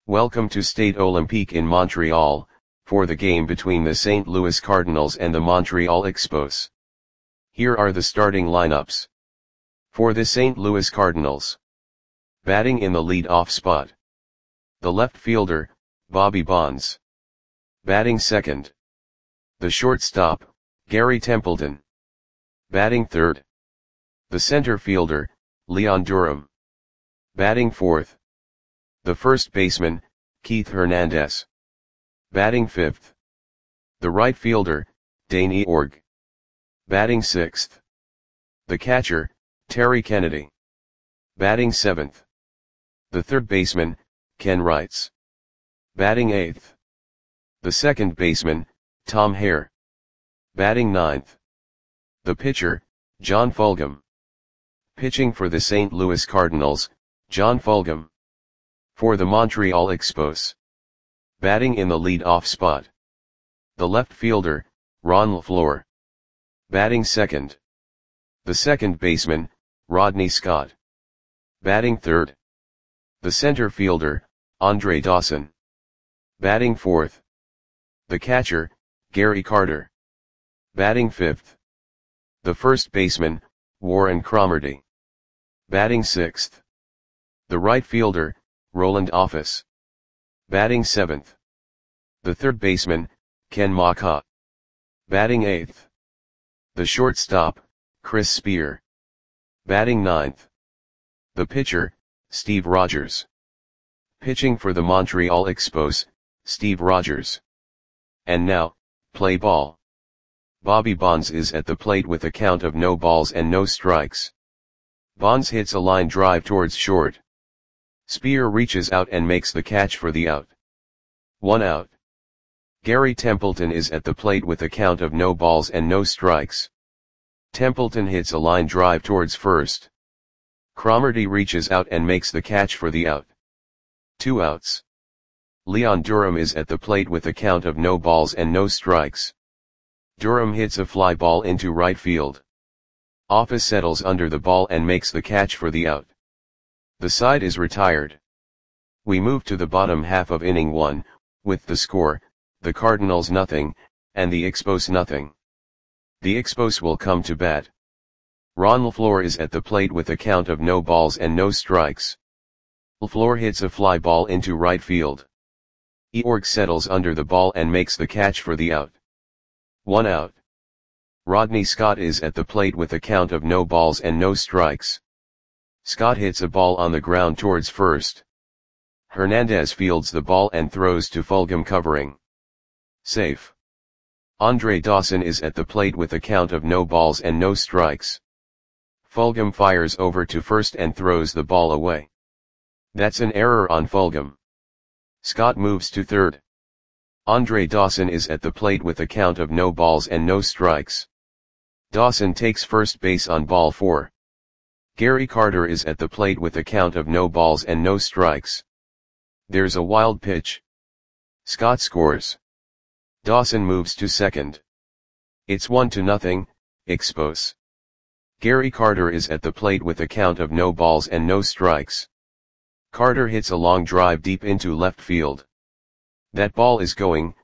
Welcome to Stade Olympique in Montreal, for the game between the St. Louis Cardinals and the Montreal Expos. Here are the starting lineups. For the St. Louis Cardinals. Batting in the lead-off spot. The left fielder, Bobby Bonds. Batting second. The shortstop, Gary Templeton. Batting third. The center fielder, Leon Durham. Batting fourth. The first baseman, Keith Hernandez. Batting fifth. The right fielder, Dane Eorg. Batting sixth. The catcher, Terry Kennedy. Batting seventh. The third baseman, Ken Wrights. Batting eighth. The second baseman, Tom Hare. Batting ninth. The pitcher, John Fulgham. Pitching for the St. Louis Cardinals, John Fulgham. For the Montreal Expos. Batting in the lead-off spot. The left fielder, Ron LaFleur. Batting second. The second baseman, Rodney Scott. Batting third. The center fielder, Andre Dawson. Batting fourth. The catcher, Gary Carter. Batting fifth. The first baseman, Warren Cromartie. Batting sixth. The right fielder, Roland Office. Batting seventh. The third baseman, Ken Macha. Batting eighth. The shortstop, Chris Spear. Batting ninth. The pitcher, Steve Rogers. Pitching for the Montreal Expos, Steve Rogers. And now, play ball. Bobby Bonds is at the plate with a count of no balls and no strikes. Bonds hits a line drive towards short. Spear reaches out and makes the catch for the out. 1 out. Gary Templeton is at the plate with a count of no balls and no strikes. Templeton hits a line drive towards first. Cromartie reaches out and makes the catch for the out. 2 outs. Leon Durham is at the plate with a count of no balls and no strikes. Durham hits a fly ball into right field. Office settles under the ball and makes the catch for the out. The side is retired. We move to the bottom half of inning 1, with the score, the Cardinals nothing, and the Expos nothing. The Expos will come to bat. Ron LaFleur is at the plate with a count of no balls and no strikes. LaFleur hits a fly ball into right field. Eorg settles under the ball and makes the catch for the out. 1 out. Rodney Scott is at the plate with a count of no balls and no strikes. Scott hits a ball on the ground towards first. Hernandez fields the ball and throws to Fulgham covering. Safe. Andre Dawson is at the plate with a count of no balls and no strikes. Fulgham fires over to first and throws the ball away. That's an error on Fulgham. Scott moves to third. Andre Dawson is at the plate with a count of no balls and no strikes. Dawson takes first base on ball 4. Gary Carter is at the plate with a count of no balls and no strikes. There's a wild pitch. Scott scores. Dawson moves to second. It's 1-0, Expos. Gary Carter is at the plate with a count of no balls and no strikes. Carter hits a long drive deep into left field. That ball is gone.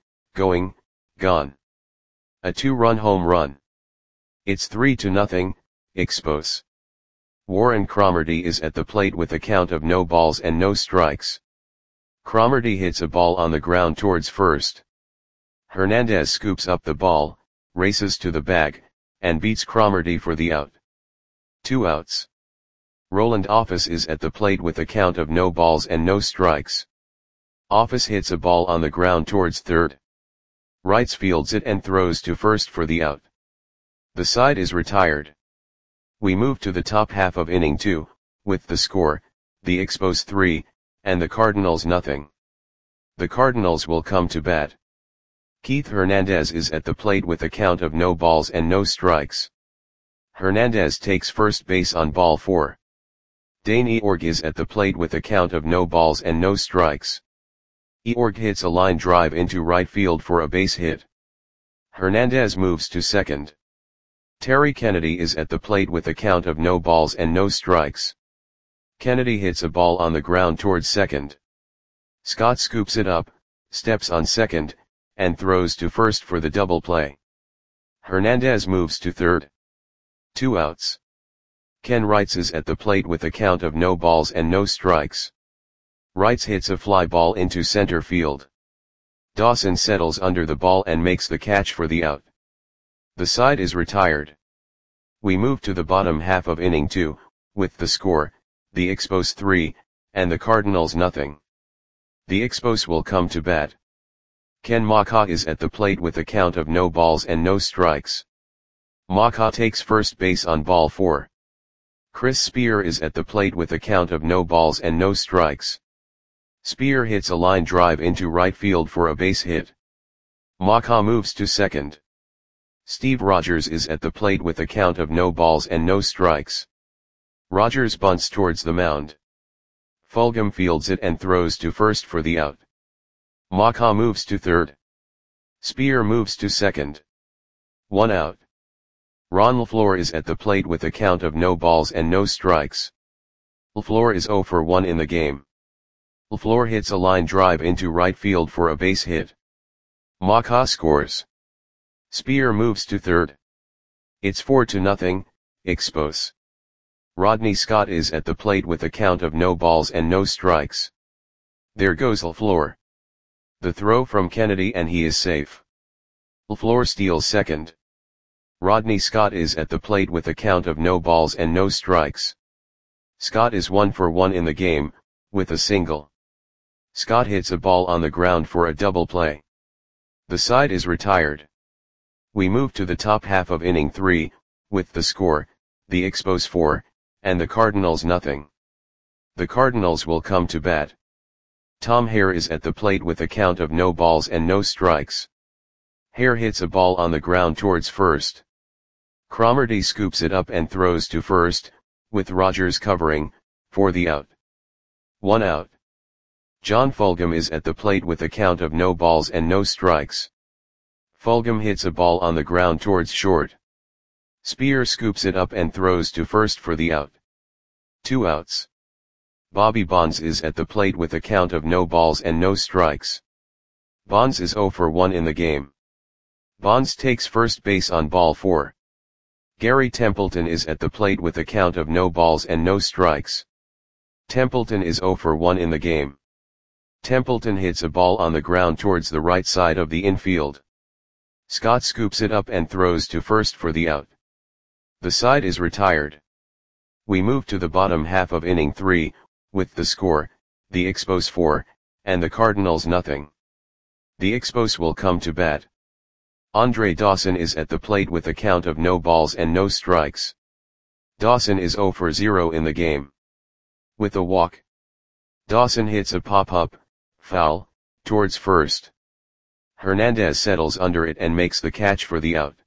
A 2-run home run. It's 3-0, Expos. Warren Cromartie is at the plate with a count of no balls and no strikes. Cromartie hits a ball on the ground towards first. Hernandez scoops up the ball, races to the bag, and beats Cromartie for the out. 2 outs. Roland Office is at the plate with a count of no balls and no strikes. Office hits a ball on the ground towards third. Wrights fields it and throws to first for the out. The side is retired. We move to the top half of inning 2, with the score, the Expos 3, and the Cardinals nothing. The Cardinals will come to bat. Keith Hernandez is at the plate with a count of no balls and no strikes. Hernandez takes first base on ball 4. Dane Eorg is at the plate with a count of no balls and no strikes. Eorg hits a line drive into right field for a base hit. Hernandez moves to second. Terry Kennedy is at the plate with a count of no balls and no strikes. Kennedy hits a ball on the ground towards second. Scott scoops it up, steps on second, and throws to first for the double play. Hernandez moves to third. 2 outs. Ken Wrights is at the plate with a count of no balls and no strikes. Wrights hits a fly ball into center field. Dawson settles under the ball and makes the catch for the out. The side is retired. We move to the bottom half of inning 2, with the score, the Expos 3, and the Cardinals nothing. The Expos will come to bat. Ken Macha is at the plate with a count of no balls and no strikes. Macha takes first base on ball 4. Chris Spear is at the plate with a count of no balls and no strikes. Spear hits a line drive into right field for a base hit. Macha moves to second. Steve Rogers is at the plate with a count of no balls and no strikes. Rogers bunts towards the mound. Fulgham fields it and throws to first for the out. Macha moves to third. Spear moves to second. 1 out. Ron LaFleur is at the plate with a count of no balls and no strikes. LaFleur is 0 for 1 in the game. LaFleur hits a line drive into right field for a base hit. Macha scores. Spear moves to third. It's 4-0, Expos. Rodney Scott is at the plate with a count of no balls and no strikes. There goes LaFleur. The throw from Kennedy and he is safe. LaFleur steals second. Rodney Scott is at the plate with a count of no balls and no strikes. Scott is 1 for 1 in the game, with a single. Scott hits a ball on the ground for a double play. The side is retired. We move to the top half of inning 3, with the score, the Expos 4, and the Cardinals nothing. The Cardinals will come to bat. Tom Hare is at the plate with a count of no balls and no strikes. Hare hits a ball on the ground towards first. Cromartie scoops it up and throws to first, with Rogers covering, for the out. 1 out. John Fulgham is at the plate with a count of no balls and no strikes. Fulgham hits a ball on the ground towards short. Spear scoops it up and throws to first for the out. 2 outs. Bobby Bonds is at the plate with a count of no balls and no strikes. Bonds is 0 for 1 in the game. Bonds takes first base on ball 4. Gary Templeton is at the plate with a count of no balls and no strikes. Templeton is 0 for 1 in the game. Templeton hits a ball on the ground towards the right side of the infield. Scott scoops it up and throws to first for the out. The side is retired. We move to the bottom half of inning 3, with the score, the Expos 4, and the Cardinals nothing. The Expos will come to bat. Andre Dawson is at the plate with a count of no balls and no strikes. Dawson is 0 for 0 in the game. With a walk. Dawson hits a pop-up, foul, towards first. Hernandez settles under it and makes the catch for the out.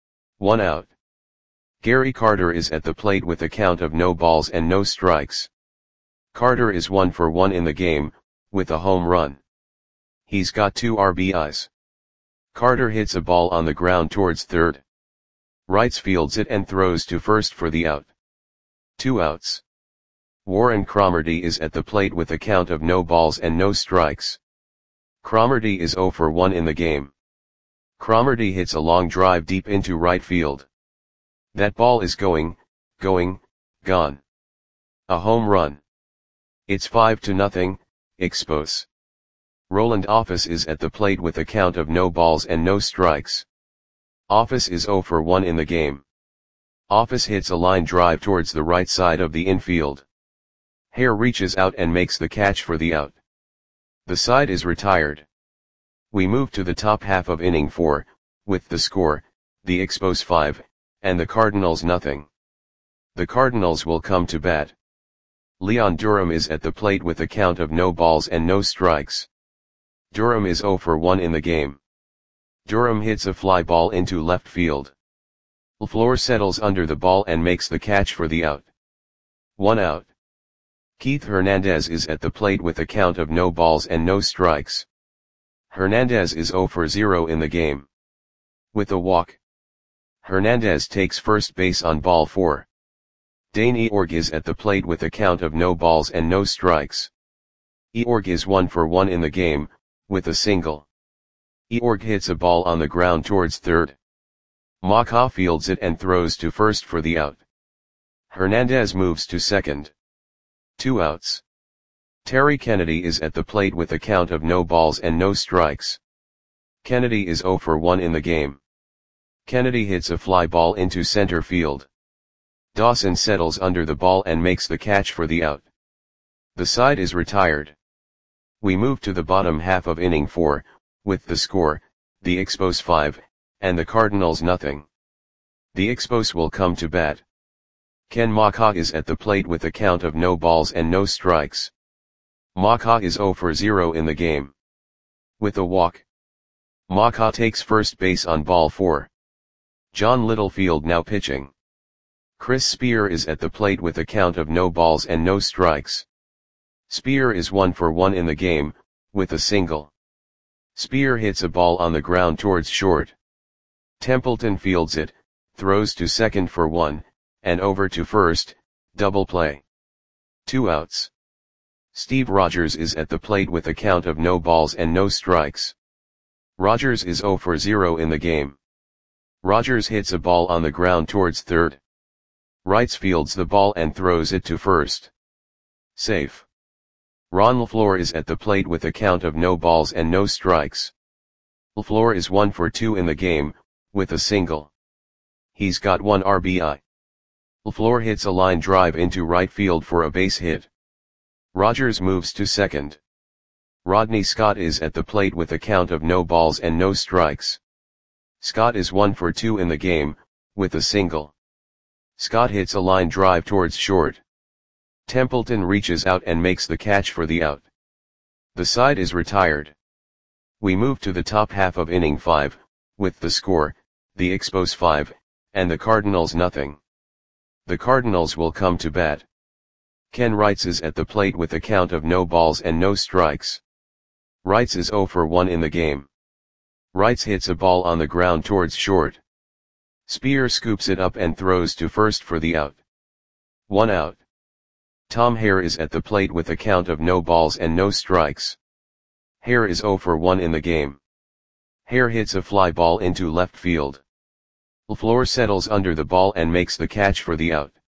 1 out. Gary Carter is at the plate with a count of no balls and no strikes. Carter is 1 for 1 in the game, with a home run. He's got 2 RBIs. Carter hits a ball on the ground towards third. Wrights fields it and throws to first for the out. 2 outs. Warren Cromartie is at the plate with a count of no balls and no strikes. Cromartie is 0 for 1 in the game. Cromartie hits a long drive deep into right field. That ball is gone. A home run. It's 5-0, Expos. Roland Office is at the plate with a count of no balls and no strikes. Office is 0 for 1 in the game. Office hits a line drive towards the right side of the infield. Hare reaches out and makes the catch for the out. The side is retired. We move to the top half of inning 4, with the score, the Expos 5, and the Cardinals nothing. The Cardinals will come to bat. Leon Durham is at the plate with a count of no balls and no strikes. Durham is 0 for 1 in the game. Durham hits a fly ball into left field. LaFleur settles under the ball and makes the catch for the out. 1 out. Keith Hernandez is at the plate with a count of no balls and no strikes. Hernandez is 0 for 0 in the game. With a walk. Hernandez takes first base on ball 4. Dane Eorg is at the plate with a count of no balls and no strikes. Eorg is 1 for 1 in the game, with a single. Eorg hits a ball on the ground towards third. Maka fields it and throws to first for the out. Hernandez moves to second. 2 outs. Terry Kennedy is at the plate with a count of no balls and no strikes. Kennedy is 0 for 1 in the game. Kennedy hits a fly ball into center field. Dawson settles under the ball and makes the catch for the out. The side is retired. We move to the bottom half of inning 4, with the score, the Expos 5, and the Cardinals nothing. The Expos will come to bat. Ken Maka is at the plate with a count of no balls and no strikes. Maka is 0 for 0 in the game. With a walk. Maka takes first base on ball 4. John Littlefield now pitching. Chris Spear is at the plate with a count of no balls and no strikes. Spear is 1 for 1 in the game, with a single. Spear hits a ball on the ground towards short. Templeton fields it, throws to second for 1, and over to first, double play. 2 outs. Steve Rogers is at the plate with a count of no balls and no strikes. Rogers is 0 for 0 in the game. Rogers hits a ball on the ground towards third. Wrights fields the ball and throws it to first. Safe. Ron LaFleur is at the plate with a count of no balls and no strikes. LaFleur is 1 for 2 in the game, with a single. He's got 1 RBI. LaFleur hits a line drive into right field for a base hit. Rogers moves to second. Rodney Scott is at the plate with a count of no balls and no strikes. Scott is 1 for 2 in the game, with a single. Scott hits a line drive towards short. Templeton reaches out and makes the catch for the out. The side is retired. We move to the top half of inning 5, with the score, the Expos 5, and the Cardinals nothing. The Cardinals will come to bat. Ken Wrights is at the plate with a count of no balls and no strikes. Wrights is 0 for 1 in the game. Wrights hits a ball on the ground towards short. Spear scoops it up and throws to first for the out. 1 out. Tom Hare is at the plate with a count of no balls and no strikes. Hare is 0 for 1 in the game. Hare hits a fly ball into left field. LaFleur settles under the ball and makes the catch for the out.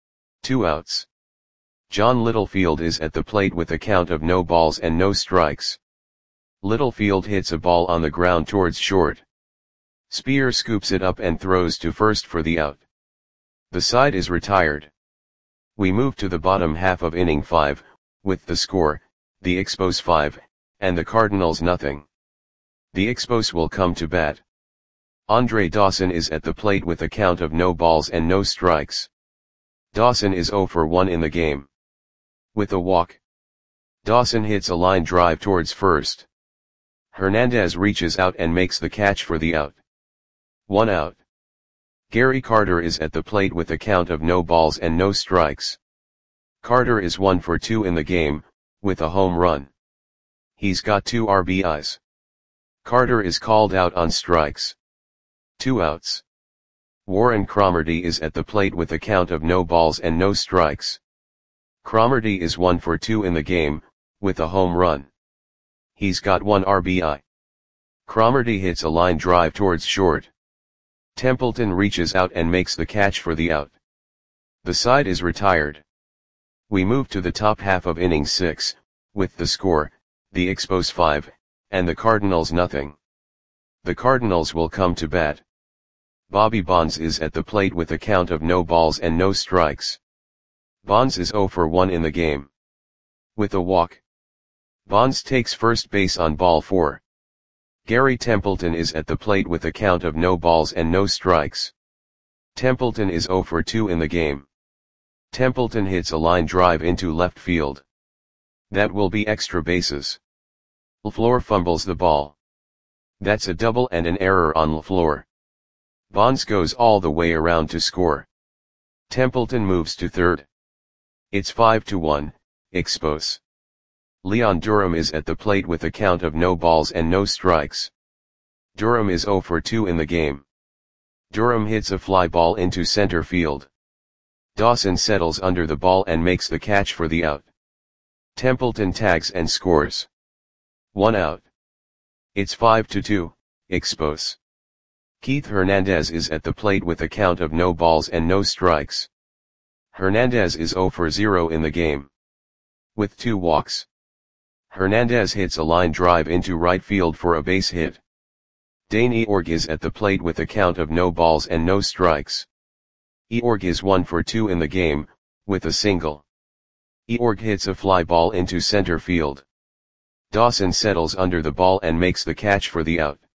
2 outs. John Littlefield is at the plate with a count of no balls and no strikes. Littlefield hits a ball on the ground towards short. Spear scoops it up and throws to first for the out. The side is retired. We move to the bottom half of inning 5, with the score, the Expos 5, and the Cardinals nothing. The Expos will come to bat. Andre Dawson is at the plate with a count of no balls and no strikes. Dawson is 0 for 1 in the game. With a walk. Dawson hits a line drive towards first. Hernandez reaches out and makes the catch for the out. 1 out. Gary Carter is at the plate with a count of no balls and no strikes. Carter is 1 for 2 in the game, with a home run. He's got 2 RBIs. Carter is called out on strikes. 2 outs. Warren Cromartie is at the plate with a count of no balls and no strikes. Cromartie is 1 for 2 in the game, with a home run. He's got 1 RBI. Cromartie hits a line drive towards short. Templeton reaches out and makes the catch for the out. The side is retired. We move to the top half of inning 6, with the score, the Expos 5, and the Cardinals nothing. The Cardinals will come to bat. Bobby Bonds is at the plate with a count of no balls and no strikes. Bonds is 0 for 1 in the game. With a walk. Bonds takes first base on ball 4. Gary Templeton is at the plate with a count of no balls and no strikes. Templeton is 0 for 2 in the game. Templeton hits a line drive into left field. That will be extra bases. LaFleur fumbles the ball. That's a double and an error on LaFleur. Bonds goes all the way around to score. Templeton moves to third. It's 5-1, Expos. Leon Durham is at the plate with a count of no balls and no strikes. Durham is 0 for 2 in the game. Durham hits a fly ball into center field. Dawson settles under the ball and makes the catch for the out. Templeton tags and scores. 1 out. It's 5-2, Expos. Keith Hernandez is at the plate with a count of no balls and no strikes. Hernandez is 0 for 0 in the game. With 2 walks. Hernandez hits a line drive into right field for a base hit. Dane Eorg is at the plate with a count of no balls and no strikes. Eorg is 1 for 2 in the game, with a single. Eorg hits a fly ball into center field. Dawson settles under the ball and makes the catch for the out.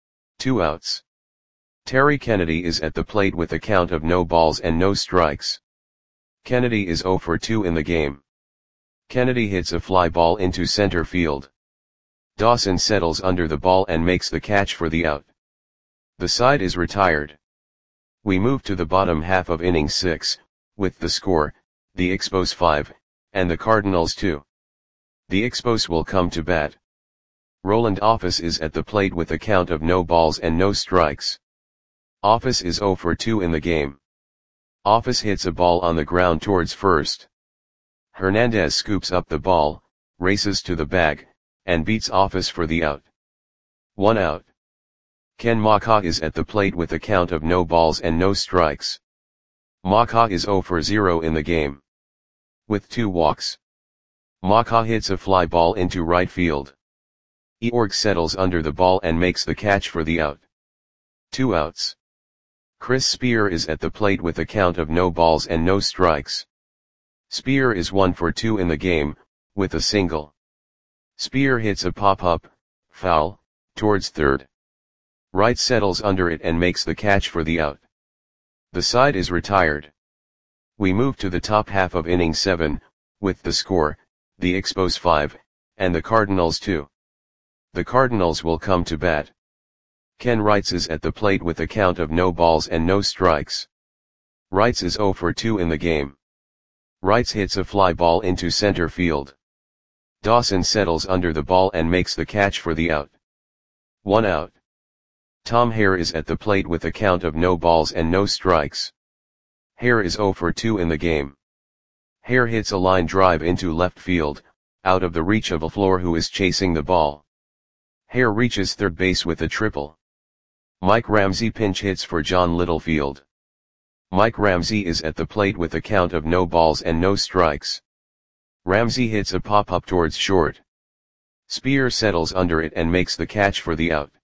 2 outs. Terry Kennedy is at the plate with a count of no balls and no strikes. Kennedy is 0 for 2 in the game. Kennedy hits a fly ball into center field. Dawson settles under the ball and makes the catch for the out. The side is retired. We move to the bottom half of inning 6, with the score, the Expos 5, and the Cardinals 2. The Expos will come to bat. Roland Office is at the plate with a count of no balls and no strikes. Office is 0 for 2 in the game. Office hits a ball on the ground towards first. Hernandez scoops up the ball, races to the bag, and beats Office for the out. 1 out. Ken Macha is at the plate with a count of no balls and no strikes. Macha is 0 for 0 in the game. With 2 walks. Macha hits a fly ball into right field. Eorg settles under the ball and makes the catch for the out. 2 outs. Chris Spear is at the plate with a count of no balls and no strikes. Spear is 1 for 2 in the game, with a single. Spear hits a pop-up, foul, towards third. Wright settles under it and makes the catch for the out. The side is retired. We move to the top half of inning 7, with the score, the Expos 5, and the Cardinals 2. The Cardinals will come to bat. Ken Wrights is at the plate with a count of no balls and no strikes. Wrights is 0 for 2 in the game. Wrights hits a fly ball into center field. Dawson settles under the ball and makes the catch for the out. 1 out. Tom Hare is at the plate with a count of no balls and no strikes. Hare is 0 for 2 in the game. Hare hits a line drive into left field, out of the reach of LaFleur, who is chasing the ball. Hare reaches third base with a triple. Mike Ramsey pinch hits for John Littlefield. Mike Ramsey is at the plate with a count of no balls and no strikes. Ramsey hits a pop-up towards short. Spear settles under it and makes the catch for the out.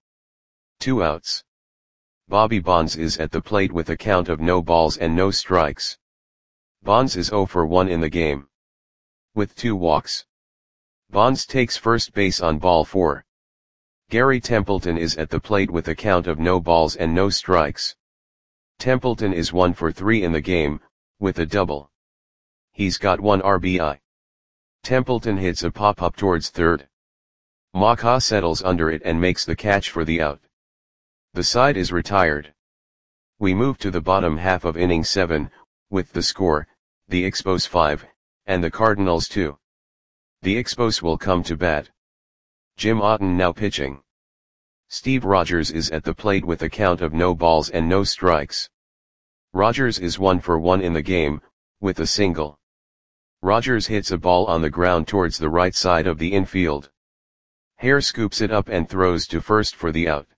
2 outs. Bobby Bonds is at the plate with a count of no balls and no strikes. Bonds is 0 for 1 in the game. With 2 walks. Bonds takes first base on ball 4. Gary Templeton is at the plate with a count of no balls and no strikes. Templeton is 1 for 3 in the game, with a double. He's got 1 RBI. Templeton hits a pop-up towards third. Macha settles under it and makes the catch for the out. The side is retired. We move to the bottom half of inning 7, with the score, the Expos 5, and the Cardinals 2. The Expos will come to bat. Jim Otten now pitching. Steve Rogers is at the plate with a count of no balls and no strikes. Rogers is 1 for 1 in the game, with a single. Rogers hits a ball on the ground towards the right side of the infield. Hare scoops it up and throws to first for the out.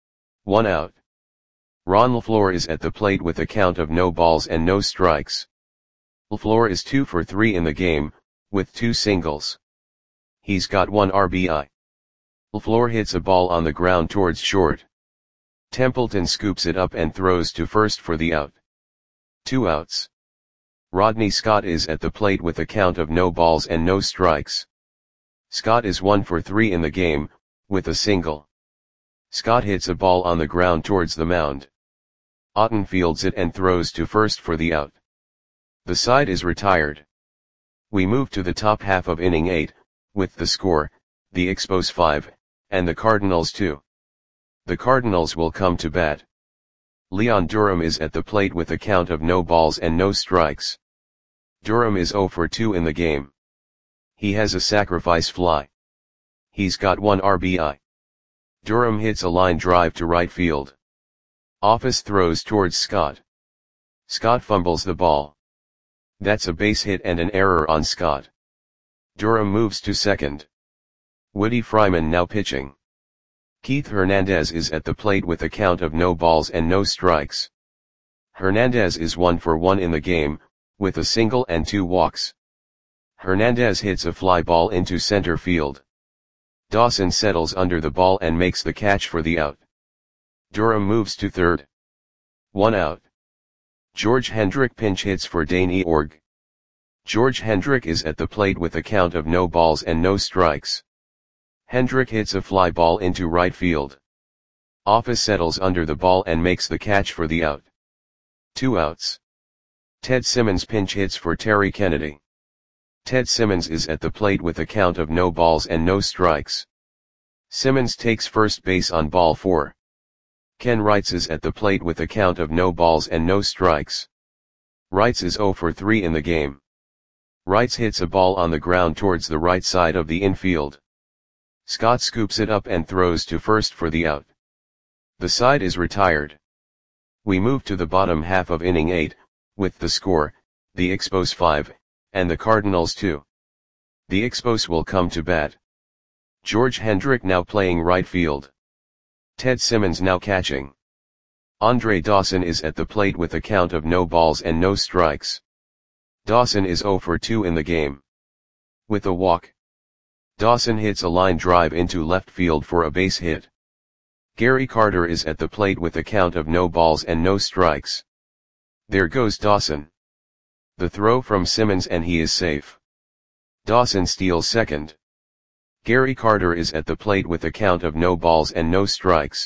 1 out. Ron LaFleur is at the plate with a count of no balls and no strikes. LaFleur is 2 for 3 in the game, with 2 singles. He's got 1 RBI. LaFleur hits a ball on the ground towards short. Templeton scoops it up and throws to first for the out. 2 outs. Rodney Scott is at the plate with a count of no balls and no strikes. Scott is 1 for 3 in the game, with a single. Scott hits a ball on the ground towards the mound. Otten fields it and throws to first for the out. The side is retired. We move to the top half of inning 8, with the score, the Expos 5, and the Cardinals 2. The Cardinals will come to bat. Leon Durham is at the plate with a count of no balls and no strikes. Durham is 0 for 2 in the game. He has a sacrifice fly. He's got 1 RBI. Durham hits a line drive to right field. Office throws towards Scott. Scott fumbles the ball. That's a base hit and an error on Scott. Durham moves to second. Woody Fryman now pitching. Keith Hernandez is at the plate with a count of no balls and no strikes. Hernandez is 1 for 1 in the game, with a single and 2 walks. Hernandez hits a fly ball into center field. Dawson settles under the ball and makes the catch for the out. Durham moves to third. 1 out. George Hendrick pinch hits for Dane Eorg. George Hendrick is at the plate with a count of no balls and no strikes. Hendrick hits a fly ball into right field. Office settles under the ball and makes the catch for the out. 2 outs. Ted Simmons pinch hits for Terry Kennedy. Ted Simmons is at the plate with a count of no balls and no strikes. Simmons takes first base on ball 4. Ken Wrights is at the plate with a count of no balls and no strikes. Wrights is 0 for 3 in the game. Wrights hits a ball on the ground towards the right side of the infield. Scott scoops it up and throws to first for the out. The side is retired. We move to the bottom half of inning 8, with the score, the Expos 5, and the Cardinals 2. The Expos will come to bat. George Hendrick now playing right field. Ted Simmons now catching. Andre Dawson is at the plate with a count of no balls and no strikes. Dawson is 0 for 2 in the game. With a walk. Dawson hits a line drive into left field for a base hit. Gary Carter is at the plate with a count of no balls and no strikes. There goes Dawson. The throw from Simmons and he is safe. Dawson steals second. Gary Carter is at the plate with a count of no balls and no strikes.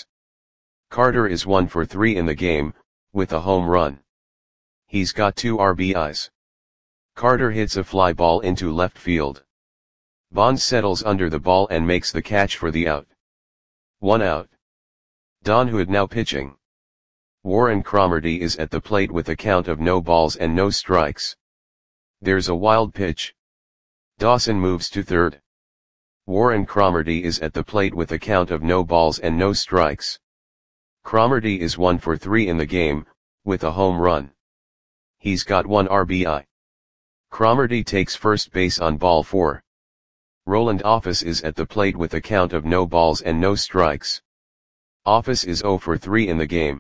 Carter is 1 for 3 in the game, with a home run. He's got 2 RBIs. Carter hits a fly ball into left field. Bonds settles under the ball and makes the catch for the out. 1 out. Don Hood now pitching. Warren Cromartie is at the plate with a count of no balls and no strikes. There's a wild pitch. Dawson moves to third. Warren Cromartie is at the plate with a count of no balls and no strikes. Cromartie is 1 for 3 in the game, with a home run. He's got 1 RBI. Cromartie takes first base on ball 4. Roland Office is at the plate with a count of no balls and no strikes. Office is 0 for 3 in the game.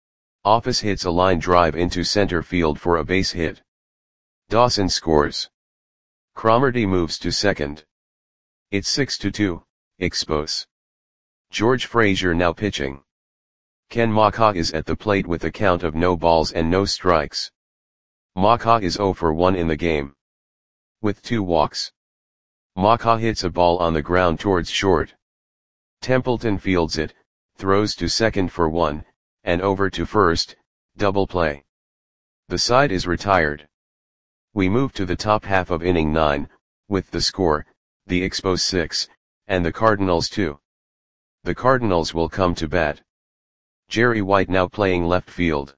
Office hits a line drive into center field for a base hit. Dawson scores. Cromartie moves to second. It's 6-2, Expos. George Frazier now pitching. Ken Macha is at the plate with a count of no balls and no strikes. Macha is 0 for 1 in the game. With 2 walks. Macha hits a ball on the ground towards short. Templeton fields it, throws to second for 1, and over to first, double play. The side is retired. We move to the top half of inning 9, with the score, the Expos 6, and the Cardinals 2. The Cardinals will come to bat. Jerry White now playing left field.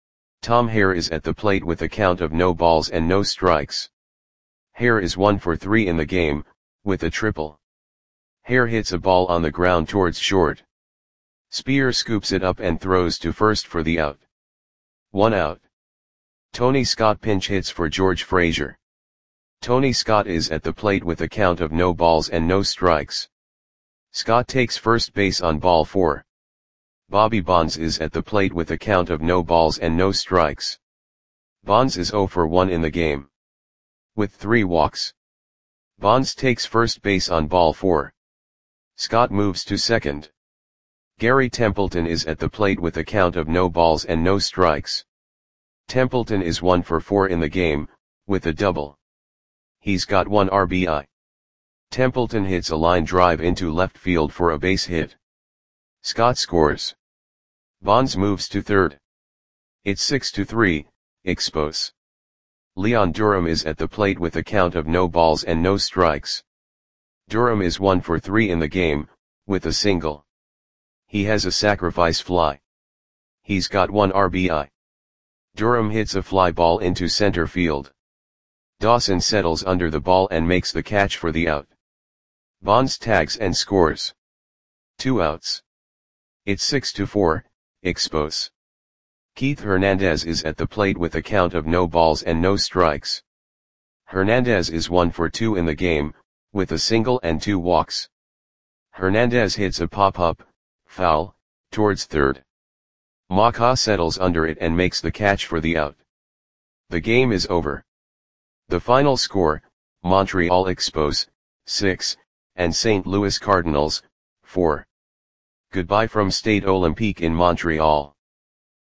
Tom Hare is at the plate with a count of no balls and no strikes. Hare is 1 for 3 in the game, with a triple. Hare hits a ball on the ground towards short. Spear scoops it up and throws to first for the out. 1 out. Tony Scott pinch hits for George Frazier. Tony Scott is at the plate with a count of no balls and no strikes. Scott takes first base on ball 4. Bobby Bonds is at the plate with a count of no balls and no strikes. Bonds is 0 for 1 in the game. With 3 walks. Bonds takes first base on ball 4. Scott moves to second. Gary Templeton is at the plate with a count of no balls and no strikes. Templeton is 1 for 4 in the game, with a double. He's got 1 RBI. Templeton hits a line drive into left field for a base hit. Scott scores. Bonds moves to third. It's 6-3, Expos. Leon Durham is at the plate with a count of no balls and no strikes. Durham is 1 for 3 in the game, with a single. He has a sacrifice fly. He's got 1 RBI. Durham hits a fly ball into center field. Dawson settles under the ball and makes the catch for the out. Bonds tags and scores. 2 outs. It's 6-4, Expos. Keith Hernandez is at the plate with a count of no balls and no strikes. Hernandez is 1 for 2 in the game, with a single and 2 walks. Hernandez hits a pop-up, foul, towards third. Maka settles under it and makes the catch for the out. The game is over. The final score, Montreal Expos, 6, and St. Louis Cardinals, 4. Goodbye from Stade Olympique in Montreal.